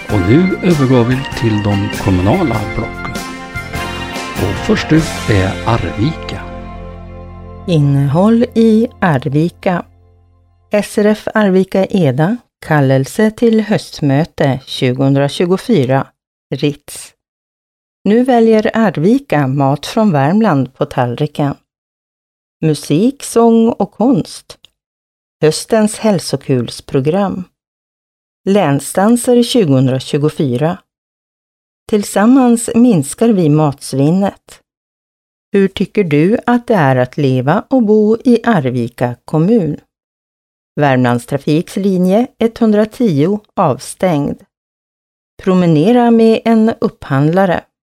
Och nu övergår vi till de kommunala blocken. Och först ut är Arvika. Innehåll i Arvika. SRF Arvika Eda, kallelse till höstmöte 2024, Ritz. Nu väljer Arvika mat från Värmland på tallriken. Musik, sång och konst. Höstens hälsokulsprogram. Länsdanser 2024. Tillsammans minskar vi matsvinnet. Hur tycker du att det är att leva och bo i Arvika kommun? Värmlandstrafiks linje 110 avstängd. Promenera med en upphandlare.